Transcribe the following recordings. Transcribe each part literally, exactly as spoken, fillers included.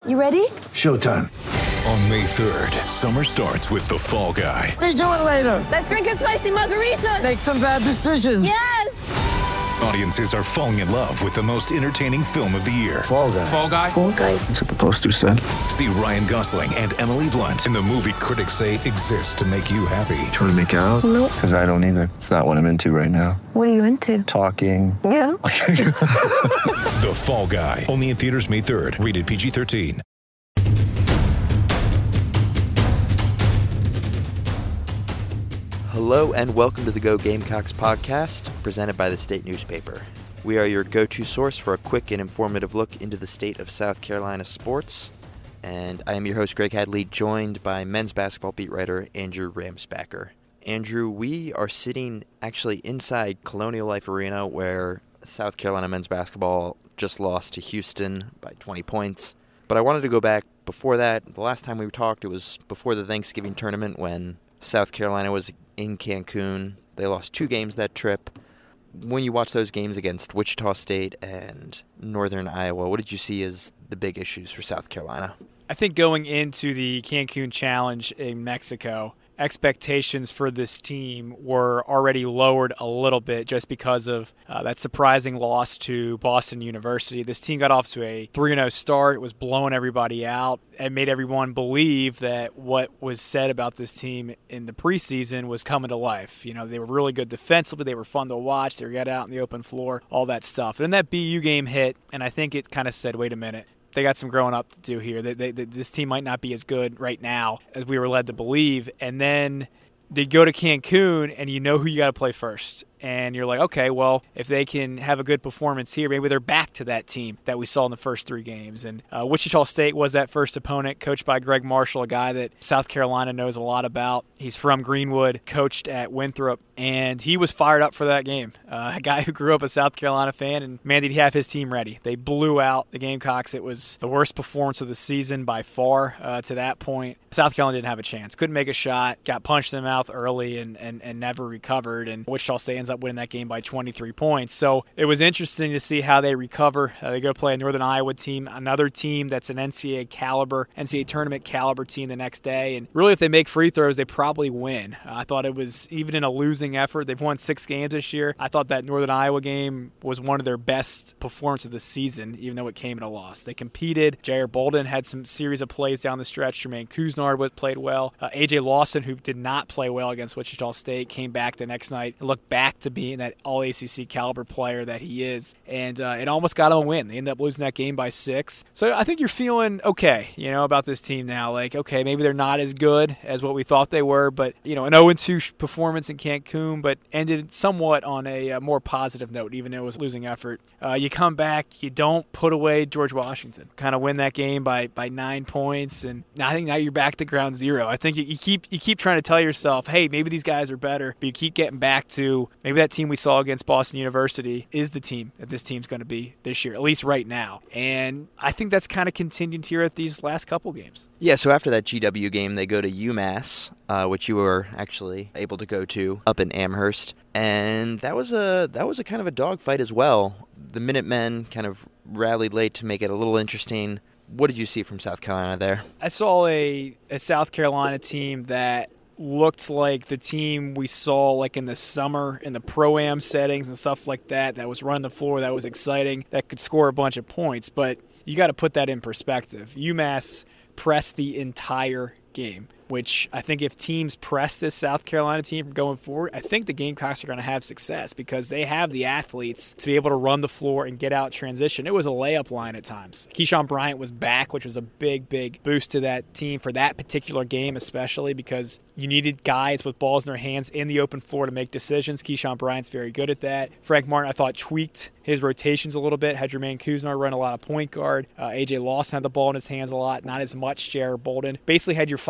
You ready? Showtime. On May third, summer starts with The Fall Guy. Let's do it later. Let's drink a spicy margarita. Make some bad decisions. Yes! Audiences are falling in love with the most entertaining film of the year. Fall Guy. Fall Guy? Fall Guy. That's what the poster said. See Ryan Gosling and Emily Blunt in the movie critics say exists to make you happy. Trying to make it out? Nope. Because I don't either. It's not what I'm into right now. What are you into? Talking. Yeah. The Fall Guy. Only in theaters May third. Rated P G thirteen. Hello and welcome to the Go Gamecocks podcast, presented by the State Newspaper. We are your go-to source for a quick and informative look into the state of South Carolina sports. And I am your host, Greg Hadley, joined by men's basketball beat writer Andrew Ramsbacker. Andrew, we are sitting actually inside Colonial Life Arena, where South Carolina men's basketball just lost to Houston by twenty points. But I wanted to go back before that. The last time we talked, it was before the Thanksgiving tournament when South Carolina was in Cancun. They lost two games that trip. When you watch those games against Wichita State and Northern Iowa, what did you see as the big issues for South Carolina? I think going into the Cancun Challenge in Mexico, expectations for this team were already lowered a little bit just because of uh, that surprising loss to Boston University. This team got off to a three and oh start. It was blowing everybody out. It made everyone believe that what was said about this team in the preseason was coming to life. You know, they were really good defensively. They were fun to watch. They were get out on the open floor, all that stuff. And then that B U game hit, and I think it kind of said, wait a minute. They got some growing up to do here. They, they, they, this team might not be as good right now as we were led to believe. And then they go to Cancun, and you know who you got to play first. And you're like, okay, well, if they can have a good performance here, maybe they're back to that team that we saw in the first three games. And uh, Wichita State was that first opponent, coached by Greg Marshall, a guy that South Carolina knows a lot about. He's from Greenwood, coached at Winthrop, and he was fired up for that game. Uh, a guy who grew up a South Carolina fan, and man, did he have his team ready. They blew out the Gamecocks. It was the worst performance of the season by far uh, to that point. South Carolina didn't have a chance. Couldn't make a shot, got punched in the mouth early and, and, and never recovered, and Wichita State ends up winning that game by twenty-three points. So it was interesting to see how they recover. Uh, they go play a Northern Iowa team, another team that's an N C double A caliber, N C double A tournament caliber team the next day. And really, if they make free throws, they probably win. Uh, I thought it was, even in a losing effort, they've won six games this year. I thought that Northern Iowa game was one of their best performances of the season, even though it came in a loss. They competed. Jair Bolden had some series of plays down the stretch. Jermaine Couisnard was played well. Uh, A J Lawson, who did not play well against Wichita State, came back the next night and looked back to being that all A C C caliber player that he is. And uh, it almost got him a win. They ended up losing that game by six. So I think you're feeling okay, you know, about this team now. Like, okay, maybe they're not as good as what we thought they were, but, you know, an oh and two performance in Cancun, but ended somewhat on a, a more positive note, even though it was a losing effort. Uh, you come back, you don't put away George Washington. Kind of win that game by, by nine points, and I think now you're back to ground zero. I think you, you keep you keep trying to tell yourself, hey, maybe these guys are better, but you keep getting back to maybe that team we saw against Boston University is the team that this team's going to be this year, at least right now. And I think that's kind of continued here at these last couple games. Yeah, so after that G W game, they go to UMass, uh, which you were actually able to go to up in Amherst. And that was a that was a kind of a dogfight as well. The Minutemen kind of rallied late to make it a little interesting. What did you see from South Carolina there? I saw a, a South Carolina team that looked like the team we saw like in the summer in the Pro-Am settings and stuff like that, that was running the floor, that was exciting, that could score a bunch of points. But you got to put that in perspective. UMass pressed the entire game, which I think if teams press this South Carolina team from going forward, I think the Gamecocks are going to have success because they have the athletes to be able to run the floor and get out transition. It was a layup line at times. Keyshawn Bryant was back, which was a big, big boost to that team for that particular game, especially because you needed guys with balls in their hands in the open floor to make decisions. Keyshawn Bryant's very good at that. Frank Martin, I thought, tweaked his rotations a little bit. Had Jermaine Couisnard run a lot of point guard. Uh, A J Lawson had the ball in his hands a lot, not as much Jair Bolden. Basically had your five best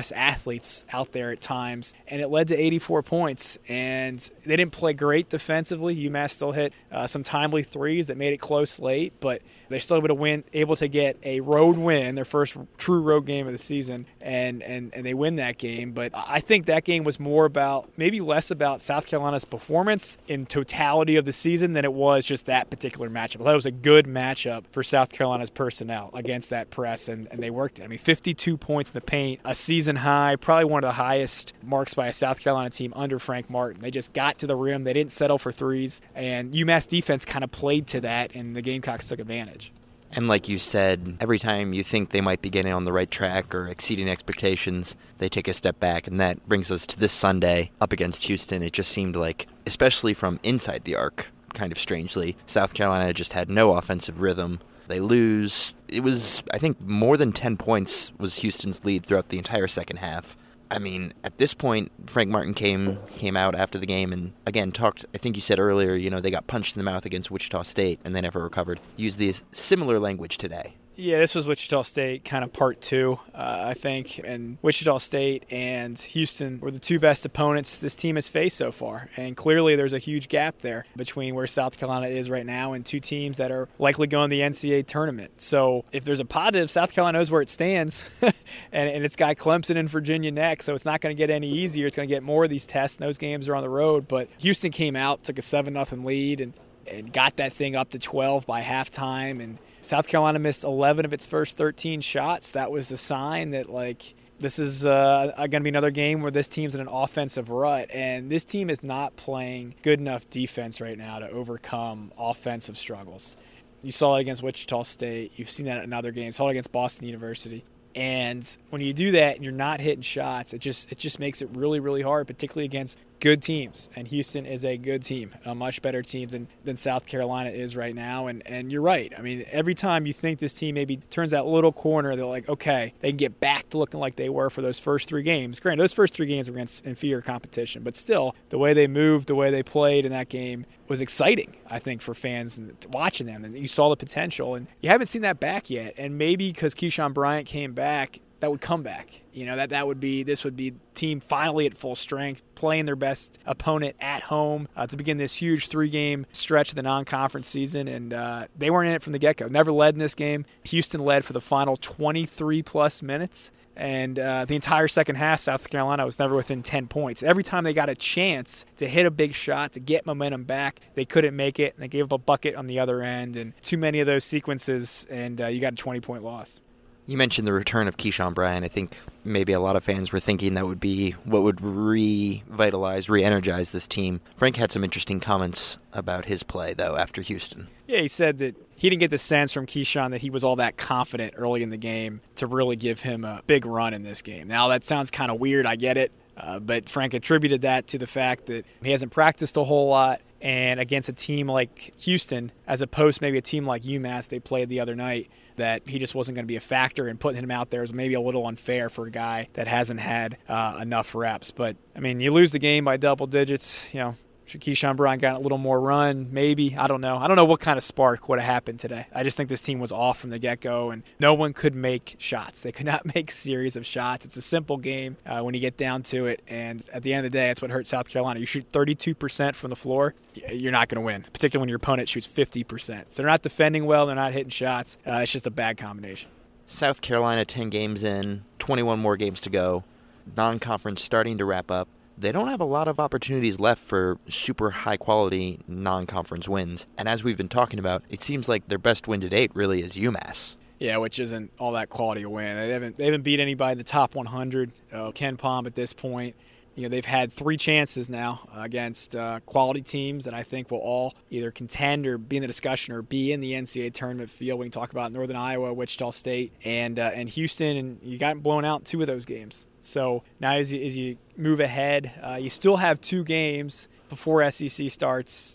best athletes out there at times, and it led to eighty-four points. And they didn't play great defensively. UMass still hit uh, some timely threes that made it close late, but they still able to win, able to get a road win, their first true road game of the season, and, and, and they win that game. But I think that game was more about, maybe less about South Carolina's performance in totality of the season than it was just that particular matchup. I thought it was a good matchup for South Carolina's personnel against that press, and, and they worked it. I mean, fifty-two points in the paint, a season high, probably one of the highest marks by a South Carolina team under Frank Martin. They just got to the rim. They didn't settle for threes, and UMass defense kind of played to that, and the Gamecocks took advantage. And like you said, every time you think they might be getting on the right track or exceeding expectations, they take a step back. And that brings us to this Sunday up against Houston. It just seemed like, especially from inside the arc, kind of strangely, South Carolina just had no offensive rhythm. They lose. It was, I think, more than ten points was Houston's lead throughout the entire second half. I mean, at this point, Frank Martin came came out after the game and, again, talked, I think you said earlier, you know, they got punched in the mouth against Wichita State and they never recovered. Used the similar language today. Yeah, this was Wichita State kind of part two, uh, I think. And Wichita State and Houston were the two best opponents this team has faced so far. And clearly there's a huge gap there between where South Carolina is right now and two teams that are likely going to the N C double A tournament. So if there's a positive, South Carolina knows where it stands. and, and it's got Clemson and Virginia next, so it's not going to get any easier. It's going to get more of these tests, and those games are on the road. But Houston came out, took a seven nothing lead, and and got that thing up to twelve by halftime. And South Carolina missed eleven of its first thirteen shots. That was the sign that, like, this is uh, going to be another game where this team's in an offensive rut. And this team is not playing good enough defense right now to overcome offensive struggles. You saw it against Wichita State. You've seen that in other games. Saw it against Boston University. And when you do that and you're not hitting shots, it just it just makes it really, really hard, particularly against good teams. And Houston is a good team, a much better team than, than South Carolina is right now. And, and you're right. I mean, every time you think this team maybe turns that little corner, they're like, okay, they can get back to looking like they were for those first three games. Granted, those first three games were against inferior competition, but still, the way they moved, the way they played in that game was exciting, I think, for fans and watching them. And you saw the potential, and you haven't seen that back yet. And maybe because Keyshawn Bryant came back, that would come back. You know, that, that would be, this would be team finally at full strength, playing their best opponent at home uh, to begin this huge three-game stretch of the non-conference season. And uh, they weren't in it from the get-go. Never led in this game. Houston led for the final twenty-three plus minutes. And uh, the entire second half, South Carolina was never within ten points. Every time they got a chance to hit a big shot, to get momentum back, they couldn't make it, and they gave up a bucket on the other end. And too many of those sequences, and uh, you got a twenty-point loss. You mentioned the return of Keyshawn Bryant. I think maybe a lot of fans were thinking that would be what would revitalize, re-energize this team. Frank had some interesting comments about his play, though, after Houston. Yeah, he said that he didn't get the sense from Keyshawn that he was all that confident early in the game to really give him a big run in this game. Now, that sounds kind of weird, I get it, uh, but Frank attributed that to the fact that he hasn't practiced a whole lot, and against a team like Houston, as opposed to maybe a team like UMass they played the other night, that he just wasn't going to be a factor, and putting him out there is maybe a little unfair for a guy that hasn't had uh, enough reps. But, I mean, you lose the game by double digits, you know, should Keyshawn Bryant got a little more run? Maybe. I don't know. I don't know what kind of spark would have happened today. I just think this team was off from the get-go, and no one could make shots. They could not make a series of shots. It's a simple game uh, when you get down to it, and at the end of the day, that's what hurt South Carolina. You shoot thirty-two percent from the floor, you're not going to win, particularly when your opponent shoots fifty percent. So they're not defending well. They're not hitting shots. Uh, it's just a bad combination. South Carolina, ten games in, twenty-one more games to go. Non-conference starting to wrap up. They don't have a lot of opportunities left for super high-quality non-conference wins. And as we've been talking about, it seems like their best win to date really is UMass. Yeah, which isn't all that quality a win. They haven't they haven't beat anybody in the top one hundred. Uh, Ken Pom at this point. You know, they've had three chances now against uh, quality teams that I think will all either contend or be in the discussion or be in the N C double A tournament field. We can talk about Northern Iowa, Wichita State, and uh, and Houston, and you got blown out in two of those games. So now as you, as you move ahead, uh, you still have two games before S E C starts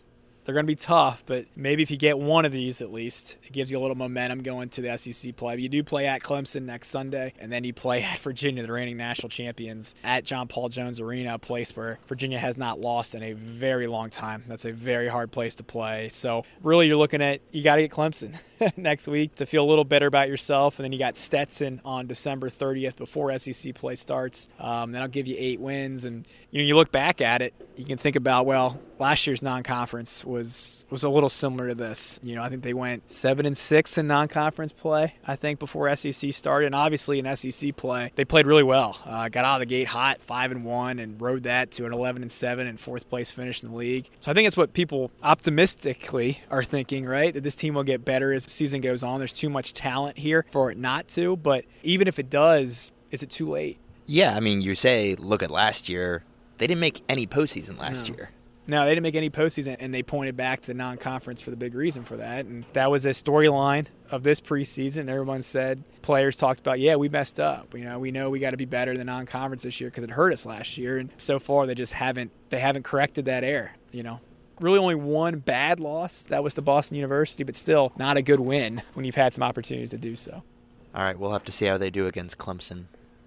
They're going to be tough, but maybe if you get one of these at least, it gives you a little momentum going to the S E C play. But you do play at Clemson next Sunday, and then you play at Virginia, the reigning national champions, at John Paul Jones Arena, a place where Virginia has not lost in a very long time. That's a very hard place to play. So really you're looking at, you got to get Clemson next week to feel a little better about yourself, and then you got Stetson on December thirtieth before S E C play starts. Um, then I'll give you eight wins, and you know, you look back at it, you can think about, well, last year's non-conference was was a little similar to this. You know, I think they went seven and six in non-conference play, I think, before S E C started. And obviously in S E C play, they played really well. Uh, got out of the gate hot, five and one, and rode that to an eleven and seven and fourth place finish in the league. So I think it's what people optimistically are thinking, right? That this team will get better as the season goes on. There's too much talent here for it not to. But even if it does, is it too late? Yeah, I mean, you say, look at last year. They didn't make any postseason last No. year. No, they didn't make any postseason, and they pointed back to the non-conference for the big reason for that. And that was a storyline of this preseason. Everyone said, players talked about, yeah, we messed up. You know, we know we got to be better than non-conference this year because it hurt us last year. And so far, they just haven't. They haven't corrected that error. You know, really only one bad loss. That was to Boston University, but still not a good win when you've had some opportunities to do so. All right, we'll have to see how they do against Clemson.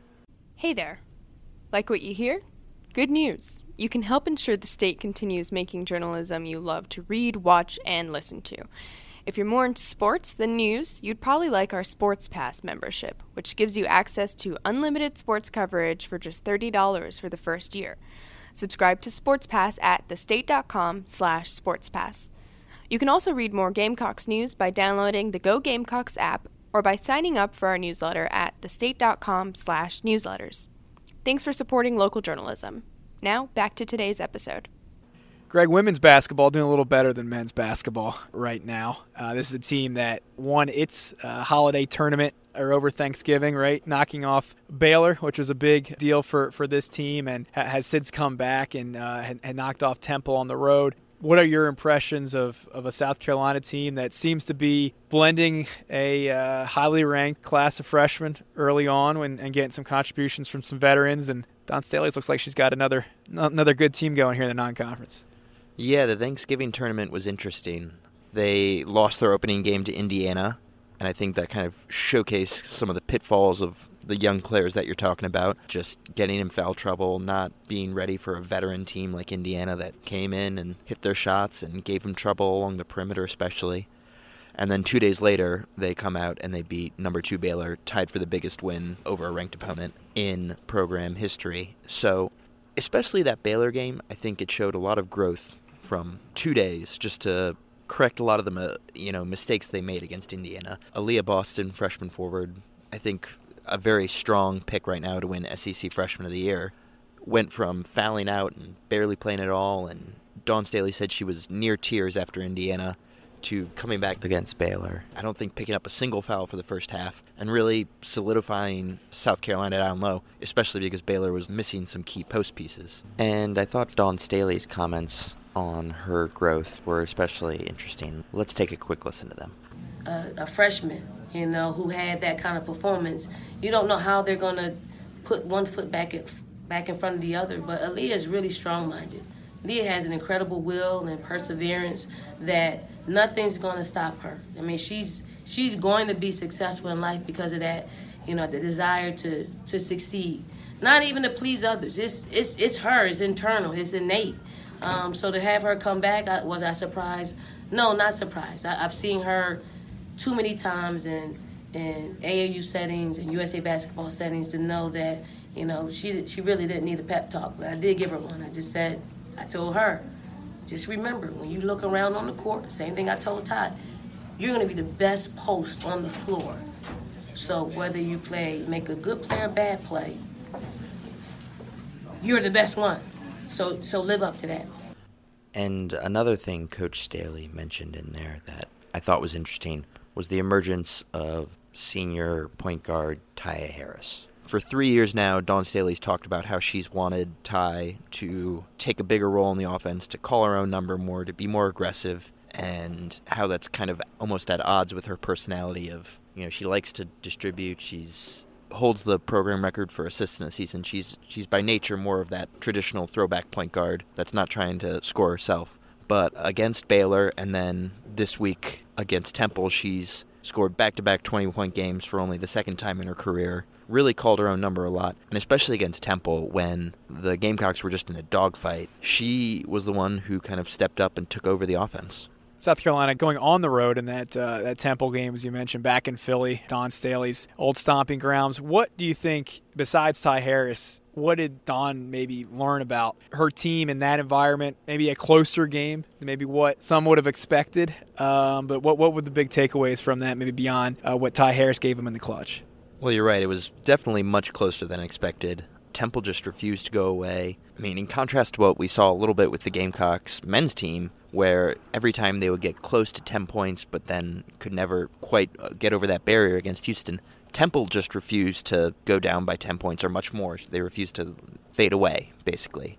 Hey there. Like what you hear? Good news. You can help ensure the state continues making journalism you love to read, watch, and listen to. If you're more into sports than news, you'd probably like our Sports Pass membership, which gives you access to unlimited sports coverage for just thirty dollars for the first year. Subscribe to Sports Pass at thestate.com slash sportspass. You can also read more Gamecocks news by downloading the Go Gamecocks app or by signing up for our newsletter at thestate.com slash newsletters. Thanks for supporting local journalism. Now, back to today's episode. Greg, women's basketball doing a little better than men's basketball right now. Uh, this is a team that won its uh, holiday tournament or over Thanksgiving, right? Knocking off Baylor, which was a big deal for, for this team, and ha- has since come back and uh, had, had knocked off Temple on the road. What are your impressions of, of a South Carolina team that seems to be blending a uh, highly ranked class of freshmen early on when, and getting some contributions from some veterans? And Dawn Staley looks like she's got another another good team going here in the non-conference. Yeah, the Thanksgiving tournament was interesting. They lost their opening game to Indiana, and I think that kind of showcased some of the pitfalls of the young players that you're talking about, just getting in foul trouble, not being ready for a veteran team like Indiana that came in and hit their shots and gave them trouble along the perimeter especially. And then two days later, they come out and they beat number two Baylor, tied for the biggest win over a ranked opponent in program history. So, especially that Baylor game, I think it showed a lot of growth from two days just to correct a lot of the you know mistakes they made against Indiana. Aaliyah Boston, freshman forward, I think a very strong pick right now to win S E C Freshman of the Year, went from fouling out and barely playing at all, and Dawn Staley said she was near tears after Indiana, to coming back against Baylor. I don't think picking up a single foul for the first half and really solidifying South Carolina down low, especially because Baylor was missing some key post pieces. And I thought Dawn Staley's comments on her growth were especially interesting. Let's take a quick listen to them. A, a freshman, you know, who had that kind of performance. You don't know how they're going to put one foot back at, back in front of the other, but Aaliyah is really strong-minded. Aaliyah has an incredible will and perseverance that nothing's going to stop her. I mean, she's she's going to be successful in life because of that, you know, the desire to to succeed. Not even to please others. It's it's it's her. It's internal. It's innate. Um, so to have her come back, I, was I surprised? No, not surprised. I, I've seen her too many times in in A A U settings and U S A basketball settings to know that, you know, she she really didn't need a pep talk. But I did give her one. I just said, I told her, just remember, when you look around on the court, same thing I told Todd, you're going to be the best post on the floor. So whether you play, make a good play or bad play, you're the best one. So so live up to that. And another thing Coach Staley mentioned in there that I thought was interesting was the emergence of senior point guard Tyia Harris. For three years now, Dawn Staley's talked about how she's wanted Ty to take a bigger role in the offense, to call her own number more, to be more aggressive, and how that's kind of almost at odds with her personality of, you know, she likes to distribute, she's holds the program record for assists in a season. She's she's by nature more of that traditional throwback point guard that's not trying to score herself. But against Baylor and then this week against Temple, she's scored back-to-back twenty-point games for only the second time in her career. Really called her own number a lot, and especially against Temple when the Gamecocks were just in a dogfight. She was the one who kind of stepped up and took over the offense. South Carolina going on the road in that uh, that Temple game, as you mentioned, back in Philly, Dawn Staley's old stomping grounds. What do you think, besides Ty Harris, what did Dawn maybe learn about her team in that environment? Maybe a closer game than maybe what some would have expected. Um, but what what were the big takeaways from that, maybe beyond uh, what Ty Harris gave them in the clutch? Well, you're right. It was definitely much closer than expected. Temple just refused to go away. I mean, in contrast to what we saw a little bit with the Gamecocks men's team, where every time they would get close to ten points but then could never quite get over that barrier against Houston, Temple just refused to go down by ten points or much more. They refused to fade away, basically.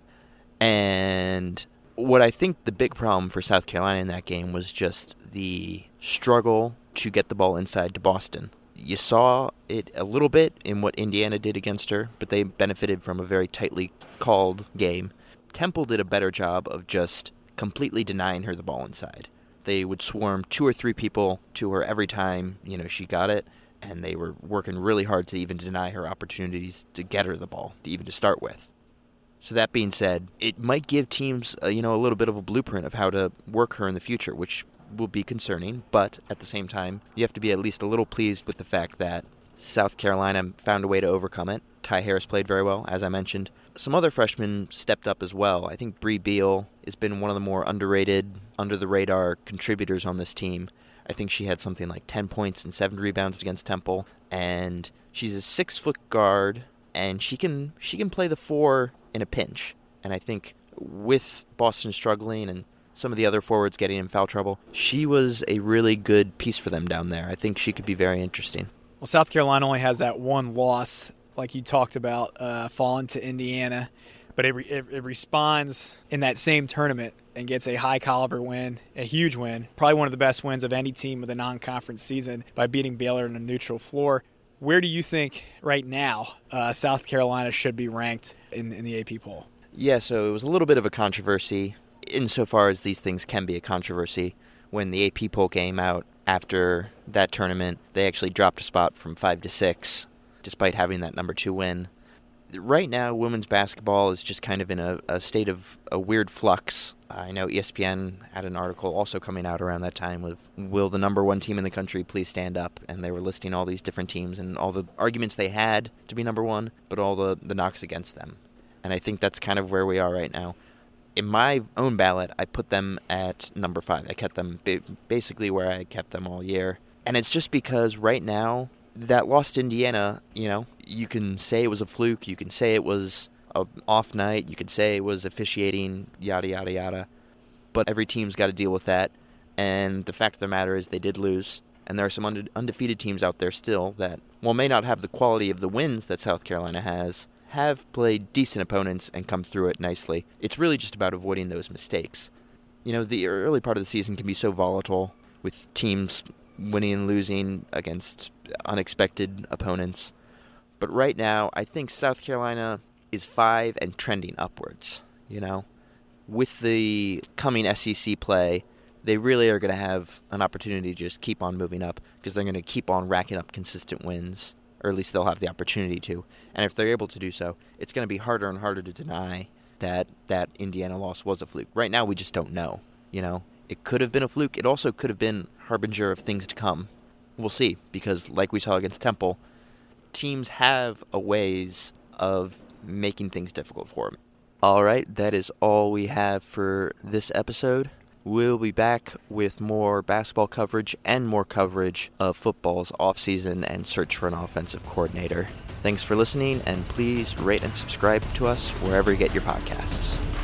And what I think the big problem for South Carolina in that game was just the struggle to get the ball inside to Boston. You saw it a little bit in what Indiana did against her, but they benefited from a very tightly called game. Temple did a better job of just completely denying her the ball inside. They would swarm two or three people to her every time, you know, she got it, and they were working really hard to even deny her opportunities to get her the ball, to even to start with. So that being said, it might give teams, uh, you know, a little bit of a blueprint of how to work her in the future, which will be concerning, but at the same time, you have to be at least a little pleased with the fact that South Carolina found a way to overcome it. Ty Harris played very well, as I mentioned. Some other freshmen stepped up as well. I think Bree Beal has been one of the more underrated, under-the-radar contributors on this team. I think she had something like ten points and seven rebounds against Temple, and she's a six-foot guard, and she can she can play the four in a pinch. And I think with Boston struggling and some of the other forwards getting in foul trouble, she was a really good piece for them down there. I think she could be very interesting. Well, South Carolina only has that one loss, like you talked about, uh, falling to Indiana, but it, re- it, it responds in that same tournament and gets a high-caliber win, a huge win, probably one of the best wins of any team with a non-conference season by beating Baylor on a neutral floor. Where do you think right now uh, South Carolina should be ranked in, in the A P poll? Yeah, so it was a little bit of a controversy, insofar as these things can be a controversy. When the A P poll came out after that tournament, they actually dropped a spot from five to six, despite having that number two win. Right now, women's basketball is just kind of in a, a state of a weird flux. I know E S P N had an article also coming out around that time with, will the number one team in the country please stand up? And they were listing all these different teams and all the arguments they had to be number one, but all the, the knocks against them. And I think that's kind of where we are right now. In my own ballot, I put them at number five. I kept them ba- basically where I kept them all year. And it's just because right now, that loss to Indiana, you know, you can say it was a fluke, you can say it was an off night, you can say it was officiating, yada, yada, yada. But every team's got to deal with that. And the fact of the matter is they did lose. And there are some unde- undefeated teams out there still that, while may not have the quality of the wins that South Carolina has, have played decent opponents and come through it nicely. It's really just about avoiding those mistakes. You know, the early part of the season can be so volatile with teams winning and losing against unexpected opponents. But right now, I think South Carolina is five and trending upwards, you know. With the coming S E C play, they really are going to have an opportunity to just keep on moving up because they're going to keep on racking up consistent wins. Or at least they'll have the opportunity to. And if they're able to do so, it's going to be harder and harder to deny that that Indiana loss was a fluke. Right now, we just don't know. You know, it could have been a fluke. It also could have been harbinger of things to come. We'll see, because like we saw against Temple, teams have a ways of making things difficult for them. All right, that is all we have for this episode. We'll be back with more basketball coverage and more coverage of football's offseason and search for an offensive coordinator. Thanks for listening, and please rate and subscribe to us wherever you get your podcasts.